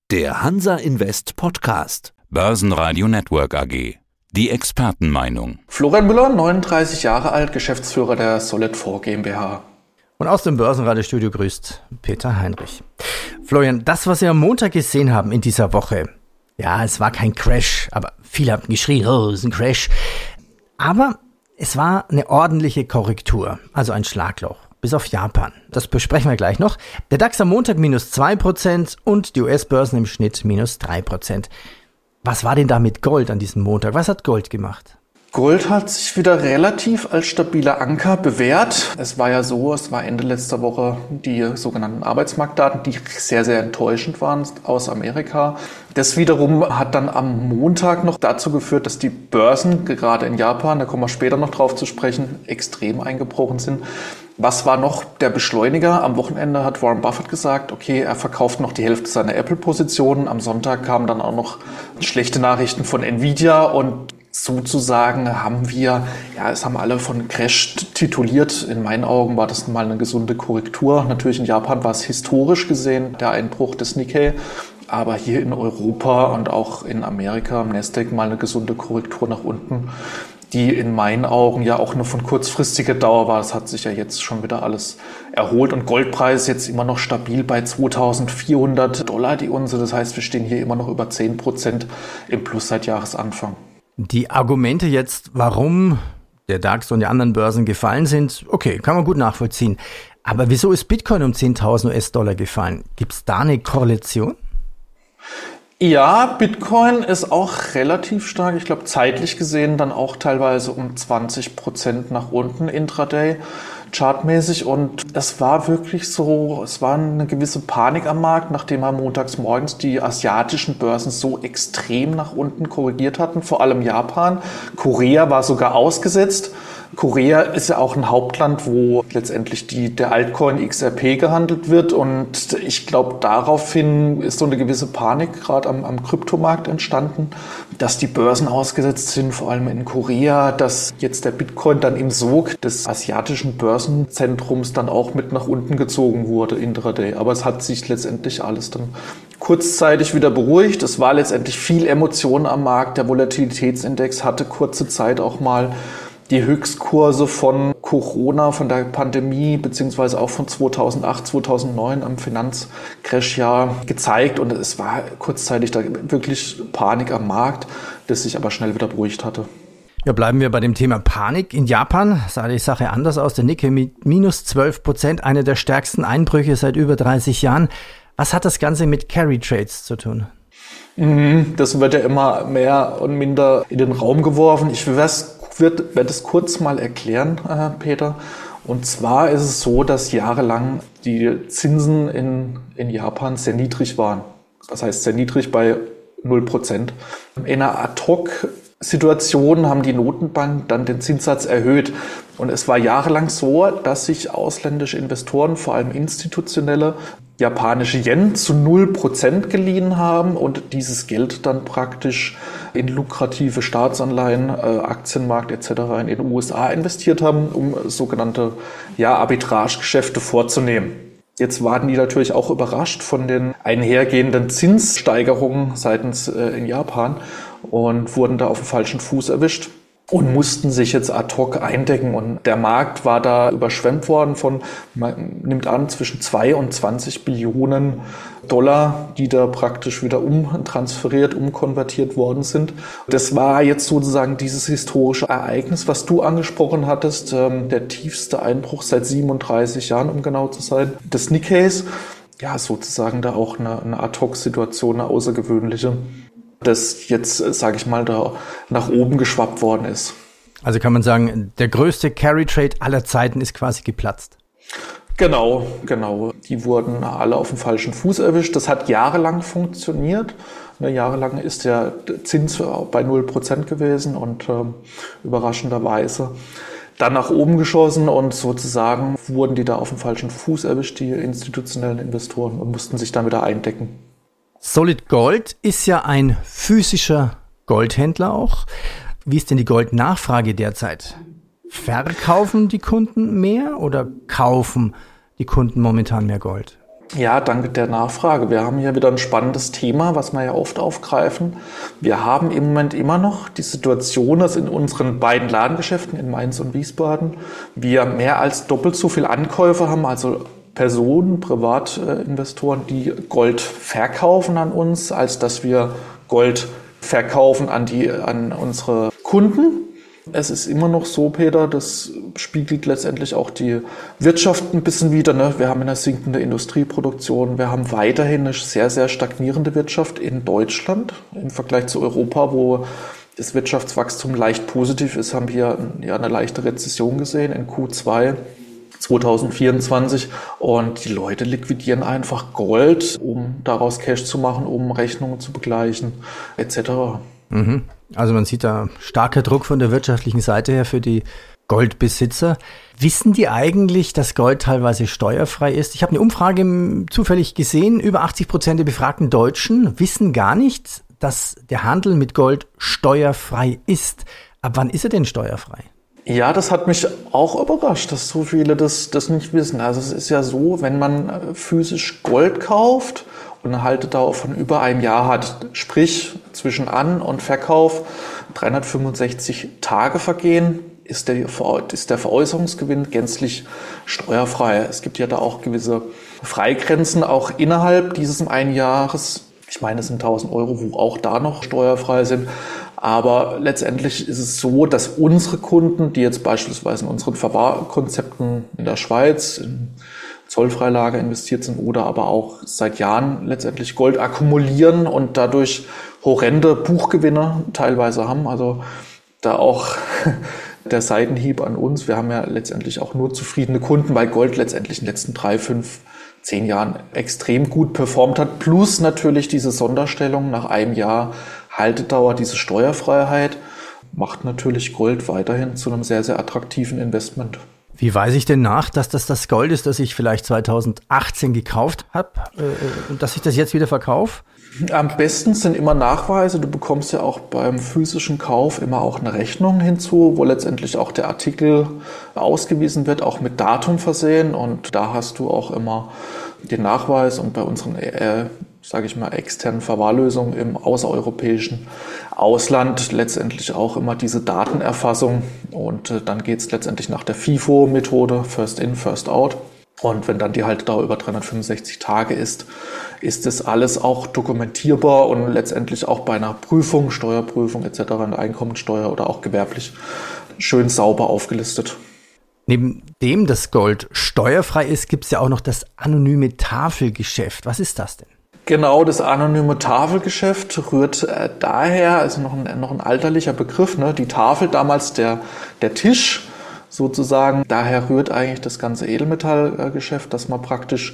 Der Hansa Invest Podcast. Börsenradio Network AG. Die Expertenmeinung. Florian Müller, 39 Jahre alt, Geschäftsführer der Solid4 GmbH. Und aus dem Börsenradiostudio grüßt Peter Heinrich. Florian, das, was wir am Montag gesehen haben in dieser Woche, ja, es war kein Crash, aber viele haben geschrien, oh, es ist ein Crash. Aber es war eine ordentliche Korrektur, also ein Schlagloch, bis auf Japan. Das besprechen wir gleich noch. Der DAX am Montag minus 2% und die US-Börsen im Schnitt minus 3%. Was war denn da mit Gold an diesem Montag? Was hat Gold gemacht? Gold hat sich wieder relativ als stabiler Anker bewährt. Es war Ende letzter Woche die sogenannten Arbeitsmarktdaten, die sehr, sehr enttäuschend waren aus Amerika. Das wiederum hat dann am Montag noch dazu geführt, dass die Börsen, gerade in Japan, da kommen wir später noch drauf zu sprechen, extrem eingebrochen sind. Was war noch der Beschleuniger? Am Wochenende hat Warren Buffett gesagt, okay, er verkauft noch die Hälfte seiner Apple-Positionen. Am Sonntag kamen dann auch noch schlechte Nachrichten von Nvidia und sozusagen es haben alle von Crash tituliert. In meinen Augen war das mal eine gesunde Korrektur. Natürlich in Japan war es historisch gesehen der Einbruch des Nikkei. Aber hier in Europa und auch in Amerika am Nasdaq mal eine gesunde Korrektur nach unten, die in meinen Augen ja auch nur von kurzfristiger Dauer war. Das hat sich ja jetzt schon wieder alles erholt und Goldpreis jetzt immer noch stabil bei $2.400 die Unze. Das heißt, wir stehen hier immer noch über 10% im Plus seit Jahresanfang. Die Argumente jetzt, warum der DAX und die anderen Börsen gefallen sind, okay, kann man gut nachvollziehen. Aber wieso ist Bitcoin um 10.000 US-Dollar gefallen? Gibt es da eine Korrelation? Ja, Bitcoin ist auch relativ stark, ich glaube zeitlich gesehen dann auch teilweise um 20% nach unten intraday, chartmäßig. Und es war wirklich so, es war eine gewisse Panik am Markt, nachdem montags morgens die asiatischen Börsen so extrem nach unten korrigiert hatten, vor allem Japan. Korea war sogar ausgesetzt. Korea ist ja auch ein Hauptland, wo letztendlich der Altcoin XRP gehandelt wird. Und ich glaube, daraufhin ist so eine gewisse Panik gerade am Kryptomarkt entstanden, dass die Börsen ausgesetzt sind, vor allem in Korea, dass jetzt der Bitcoin dann im Sog des asiatischen Börsenzentrums dann auch mit nach unten gezogen wurde intraday. Aber es hat sich letztendlich alles dann kurzzeitig wieder beruhigt. Es war letztendlich viel Emotion am Markt. Der Volatilitätsindex hatte kurze Zeit auch mal die Höchstkurse von Corona, von der Pandemie, beziehungsweise auch von 2008, 2009 am Finanzcrashjahr gezeigt. Und es war kurzzeitig da wirklich Panik am Markt, das sich aber schnell wieder beruhigt hatte. Ja, bleiben wir bei dem Thema Panik. In Japan sah die Sache anders aus. Der Nikkei mit minus 12%, eine der stärksten Einbrüche seit über 30 Jahren. Was hat das Ganze mit Carry Trades zu tun? Das wird ja immer mehr und minder in den Raum geworfen. Ich werde das kurz mal erklären, Peter. Und zwar ist es so, dass jahrelang die Zinsen in Japan sehr niedrig waren. Das heißt sehr niedrig bei 0%. In einer Ad-Hoc-Situation haben die Notenbanken dann den Zinssatz erhöht. Und es war jahrelang so, dass sich ausländische Investoren, vor allem institutionelle, japanische Yen zu 0% geliehen haben und dieses Geld dann praktisch in lukrative Staatsanleihen, Aktienmarkt etc. in den USA investiert haben, um sogenannte Arbitragegeschäfte vorzunehmen. Jetzt waren die natürlich auch überrascht von den einhergehenden Zinssteigerungen seitens in Japan und wurden da auf dem falschen Fuß erwischt und mussten sich jetzt ad hoc eindecken. Und der Markt war da überschwemmt worden von, man nimmt an, zwischen 2 und 20 Billionen Dollar, die da praktisch wieder umkonvertiert worden sind. Das war jetzt sozusagen dieses historische Ereignis, was du angesprochen hattest, der tiefste Einbruch seit 37 Jahren, um genau zu sein, des Nikkeis. Ja, sozusagen da auch eine Ad-Hoc-Situation, eine außergewöhnliche, das jetzt, sage ich mal, da nach oben geschwappt worden ist. Also kann man sagen, der größte Carry-Trade aller Zeiten ist quasi geplatzt. Genau. Die wurden alle auf dem falschen Fuß erwischt. Das hat jahrelang funktioniert. Jahrelang ist der Zins bei 0% gewesen und überraschenderweise dann nach oben geschossen und sozusagen wurden die da auf dem falschen Fuß erwischt, die institutionellen Investoren, und mussten sich dann wieder eindecken. Solid Gold ist ja ein physischer Goldhändler auch. Wie ist denn die Goldnachfrage derzeit? Verkaufen die Kunden mehr oder kaufen die Kunden momentan mehr Gold? Ja, danke der Nachfrage. Wir haben hier wieder ein spannendes Thema, was wir ja oft aufgreifen. Wir haben im Moment immer noch die Situation, dass in unseren beiden Ladengeschäften in Mainz und Wiesbaden wir mehr als doppelt so viel Ankäufe haben, also Personen, Privatinvestoren, die Gold verkaufen an uns, als dass wir Gold verkaufen an unsere Kunden. Es ist immer noch so, Peter, das spiegelt letztendlich auch die Wirtschaft ein bisschen wider. Ne? Wir haben eine sinkende Industrieproduktion. Wir haben weiterhin eine sehr, sehr stagnierende Wirtschaft in Deutschland im Vergleich zu Europa, wo das Wirtschaftswachstum leicht positiv ist, haben wir ja eine leichte Rezession gesehen in Q2 2024. Und die Leute liquidieren einfach Gold, um daraus Cash zu machen, um Rechnungen zu begleichen, etc. Also man sieht da starker Druck von der wirtschaftlichen Seite her für die Goldbesitzer. Wissen die eigentlich, dass Gold teilweise steuerfrei ist? Ich habe eine Umfrage zufällig gesehen, über 80% der befragten Deutschen wissen gar nicht, dass der Handel mit Gold steuerfrei ist. Ab wann ist er denn steuerfrei? Ja, das hat mich auch überrascht, dass so viele das nicht wissen. Also es ist ja so, wenn man physisch Gold kauft und eine Haltedauer von über einem Jahr hat, sprich zwischen An- und Verkauf 365 Tage vergehen, ist der Veräußerungsgewinn gänzlich steuerfrei. Es gibt ja da auch gewisse Freigrenzen, auch innerhalb dieses einen Jahres. Ich meine, es sind 1.000 Euro, wo auch da noch steuerfrei sind. Aber letztendlich ist es so, dass unsere Kunden, die jetzt beispielsweise in unseren Verwahrkonzepten in der Schweiz, in Zollfreilager investiert sind oder aber auch seit Jahren letztendlich Gold akkumulieren und dadurch horrende Buchgewinne teilweise haben. Also da auch der Seitenhieb an uns. Wir haben ja letztendlich auch nur zufriedene Kunden, weil Gold letztendlich in den letzten 3, 5, 10 Jahren extrem gut performt hat. Plus natürlich diese Sonderstellung nach einem Jahr Haltedauer, diese Steuerfreiheit, macht natürlich Gold weiterhin zu einem sehr, sehr attraktiven Investment. Wie weise ich denn nach, dass das Gold ist, das ich vielleicht 2018 gekauft habe und dass ich das jetzt wieder verkaufe? Am besten sind immer Nachweise. Du bekommst ja auch beim physischen Kauf immer auch eine Rechnung hinzu, wo letztendlich auch der Artikel ausgewiesen wird, auch mit Datum versehen. Und da hast du auch immer den Nachweis. Und bei unseren, sage ich mal, externen Verwahrlösungen im außereuropäischen Ausland letztendlich auch immer diese Datenerfassung. Und dann geht es letztendlich nach der FIFO-Methode, First In, First Out. Und wenn dann die Haltedauer über 365 Tage ist das alles auch dokumentierbar und letztendlich auch bei einer Prüfung, Steuerprüfung etc., eine Einkommensteuer oder auch gewerblich schön sauber aufgelistet. Neben dem das Gold steuerfrei ist, gibt es ja auch noch das anonyme Tafelgeschäft. Was ist das denn? Genau, das anonyme Tafelgeschäft rührt daher, also noch ein alterlicher Begriff, ne? Die Tafel, damals der Tisch sozusagen. Daher rührt eigentlich das ganze Edelmetallgeschäft, dass man praktisch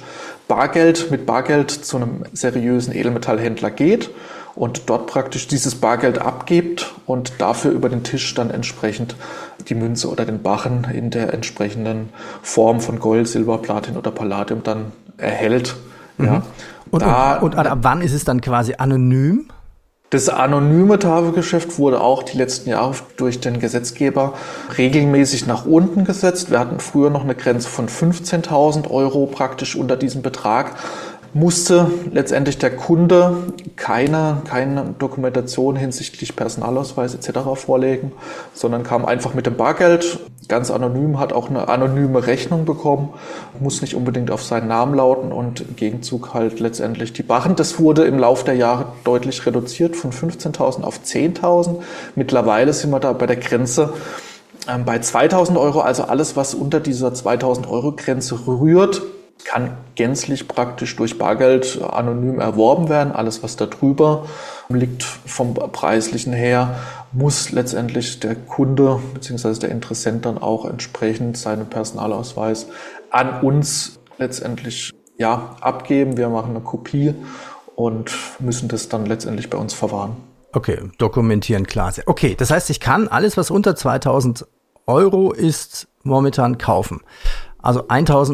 mit Bargeld zu einem seriösen Edelmetallhändler geht und dort praktisch dieses Bargeld abgibt und dafür über den Tisch dann entsprechend die Münze oder den Barren in der entsprechenden Form von Gold, Silber, Platin oder Palladium dann erhält. Mhm. Ja. Und ab wann ist es dann quasi anonym? Das anonyme Tafelgeschäft wurde auch die letzten Jahre durch den Gesetzgeber regelmäßig nach unten gesetzt. Wir hatten früher noch eine Grenze von 15.000 Euro praktisch unter diesem Betrag. Musste letztendlich der Kunde keine Dokumentation hinsichtlich Personalausweis etc. vorlegen, sondern kam einfach mit dem Bargeld, ganz anonym, hat auch eine anonyme Rechnung bekommen, muss nicht unbedingt auf seinen Namen lauten und im Gegenzug halt letztendlich die Barren. Das wurde im Laufe der Jahre deutlich reduziert von 15.000 auf 10.000. Mittlerweile sind wir da bei der Grenze bei 2.000 Euro, also alles, was unter dieser 2.000 Euro Grenze rührt, kann gänzlich praktisch durch Bargeld anonym erworben werden. Alles, was da drüber liegt vom Preislichen her, muss letztendlich der Kunde bzw. der Interessent dann auch entsprechend seinen Personalausweis an uns letztendlich abgeben. Wir machen eine Kopie und müssen das dann letztendlich bei uns verwahren. Okay, dokumentieren, klar. Okay, das heißt, ich kann alles, was unter 2.000 Euro ist, momentan kaufen. Also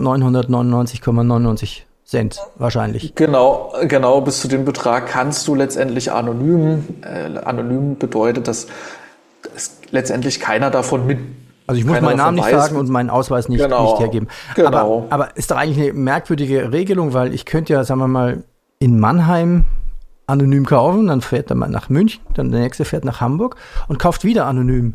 1.999,99 Cent wahrscheinlich. Genau, bis zu dem Betrag kannst du letztendlich anonym bedeutet, dass letztendlich keiner davon Also ich muss meinen Namen nicht sagen und meinen Ausweis nicht hergeben. Genau. Aber ist doch eigentlich eine merkwürdige Regelung, weil ich könnte ja, sagen wir mal, in Mannheim anonym kaufen, dann fährt er mal nach München, dann der nächste fährt nach Hamburg und kauft wieder anonym.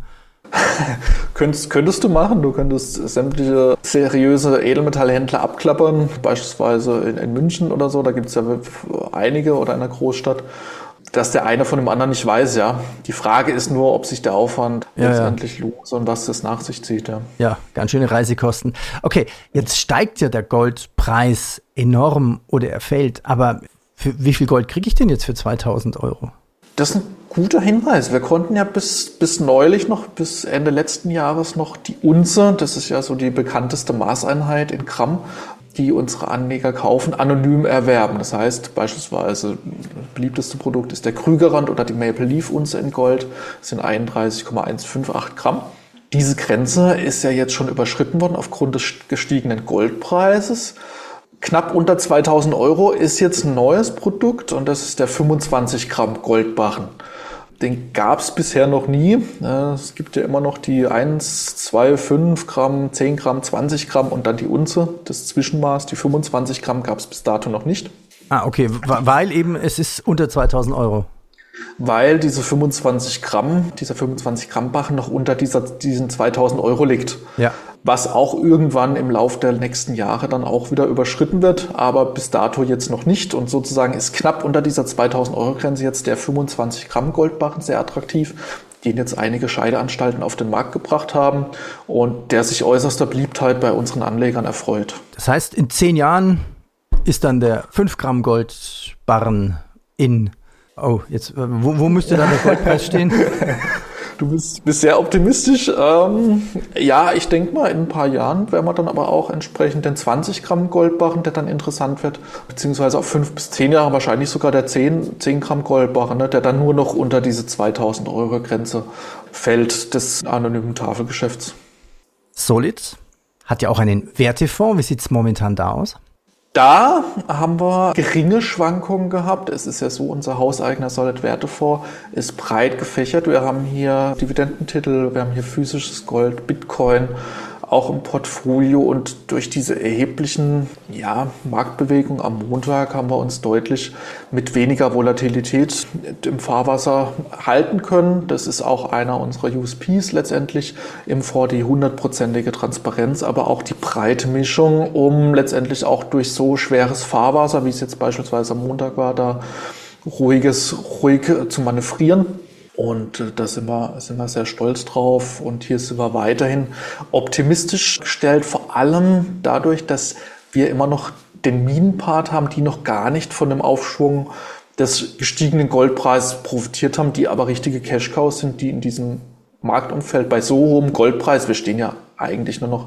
Könntest du machen. Du könntest sämtliche seriöse Edelmetallhändler abklappern, beispielsweise in München oder so. Da gibt es ja einige oder in einer Großstadt, dass der eine von dem anderen nicht weiß, ja. Die Frage ist nur, ob sich der Aufwand letztendlich lohnt und was das nach sich zieht, ja. Ja, ganz schöne Reisekosten. Okay, jetzt steigt ja der Goldpreis enorm oder er fällt, aber für wie viel Gold kriege ich denn jetzt für 2.000 Euro? Das ist ein guter Hinweis. Wir konnten ja bis neulich noch, bis Ende letzten Jahres noch die Unze, das ist ja so die bekannteste Maßeinheit in Gramm, die unsere Anleger kaufen, anonym erwerben. Das heißt beispielsweise, das beliebteste Produkt ist der Krügerrand oder die Maple Leaf Unze in Gold. Das sind 31,158 Gramm. Diese Grenze ist ja jetzt schon überschritten worden aufgrund des gestiegenen Goldpreises. Knapp unter 2.000 Euro ist jetzt ein neues Produkt und das ist der 25 Gramm Goldbarren. Den gab es bisher noch nie. Es gibt ja immer noch die 1, 2, 5 Gramm, 10 Gramm, 20 Gramm und dann die Unze, das Zwischenmaß. Die 25 Gramm gab es bis dato noch nicht. Ah, okay, weil eben es ist unter 2.000 Euro. Weil dieser 25 Gramm Barren noch unter diesen 2.000 Euro liegt. Ja. Was auch irgendwann im Laufe der nächsten Jahre dann auch wieder überschritten wird, aber bis dato jetzt noch nicht. Und sozusagen ist knapp unter dieser 2.000 Euro Grenze jetzt der 25 Gramm Goldbarren sehr attraktiv, den jetzt einige Scheideanstalten auf den Markt gebracht haben und der sich äußerster Beliebtheit bei unseren Anlegern erfreut. Das heißt, in 10 Jahren ist dann der 5 Gramm Goldbarren in. Oh, jetzt, wo müsste dann der Goldpreis stehen? Du bist sehr optimistisch. Ja, ich denke mal, in ein paar Jahren werden wir dann aber auch entsprechend den 20 Gramm Goldbarren, der dann interessant wird, beziehungsweise auf 5 bis 10 Jahre wahrscheinlich sogar der 10 Gramm Goldbarren, ne, der dann nur noch unter diese 2.000 Euro Grenze fällt des anonymen Tafelgeschäfts. Solid hat ja auch einen Wertefonds. Wie sieht es momentan da aus? Da haben wir geringe Schwankungen gehabt. Es ist ja so, unser hauseigener Solid-Wertefonds ist breit gefächert. Wir haben hier Dividendentitel, wir haben hier physisches Gold, Bitcoin, auch im Portfolio. Und durch diese erheblichen Marktbewegungen am Montag haben wir uns deutlich mit weniger Volatilität im Fahrwasser halten können. Das ist auch einer unserer USPs letztendlich im Fonds, die 100%ige Transparenz, aber auch die breite Mischung, um letztendlich auch durch so schweres Fahrwasser, wie es jetzt beispielsweise am Montag war, da ruhig zu manövrieren. Und da sind wir sehr stolz drauf und hier sind wir weiterhin optimistisch gestellt, vor allem dadurch, dass wir immer noch den Minenpart haben, die noch gar nicht von dem Aufschwung des gestiegenen Goldpreises profitiert haben, die aber richtige Cash-Cows sind, die in diesem Marktumfeld bei so hohem Goldpreis, wir stehen ja eigentlich nur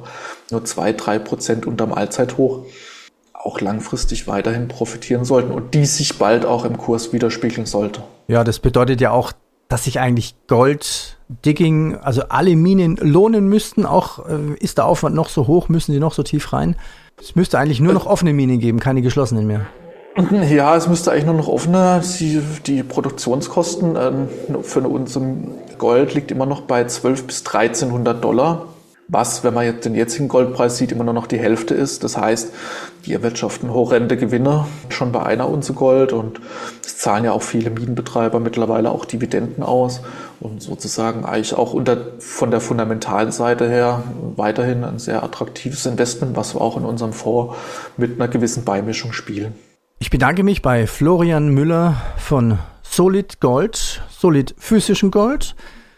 2-3% unterm Allzeithoch, auch langfristig weiterhin profitieren sollten und die sich bald auch im Kurs widerspiegeln sollte. Ja, das bedeutet ja auch, dass sich eigentlich Gold-Digging, also alle Minen lohnen müssten, auch ist der Aufwand noch so hoch, müssen sie noch so tief rein. Es müsste eigentlich nur noch offene Minen geben, keine geschlossenen mehr. Ja, es müsste eigentlich nur noch offene. Die Produktionskosten für eine Unze Gold liegt immer noch bei $1.200 bis $1.300. Was, wenn man jetzt den jetzigen Goldpreis sieht, immer nur noch die Hälfte ist. Das heißt, die erwirtschaften horrende Gewinne schon bei einer Unze Gold und es zahlen ja auch viele Minenbetreiber mittlerweile auch Dividenden aus und sozusagen eigentlich auch von der fundamentalen Seite her weiterhin ein sehr attraktives Investment, was wir auch in unserem Fonds mit einer gewissen Beimischung spielen. Ich bedanke mich bei Florian Müller von Solid Gold, Solid physischen Gold,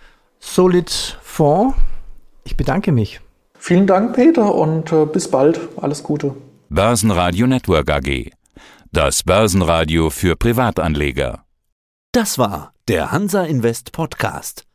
Solid Fonds. Ich bedanke mich. Vielen Dank, Peter, und bis bald. Alles Gute. Börsenradio Network AG. Das Börsenradio für Privatanleger. Das war der Hansa Invest Podcast.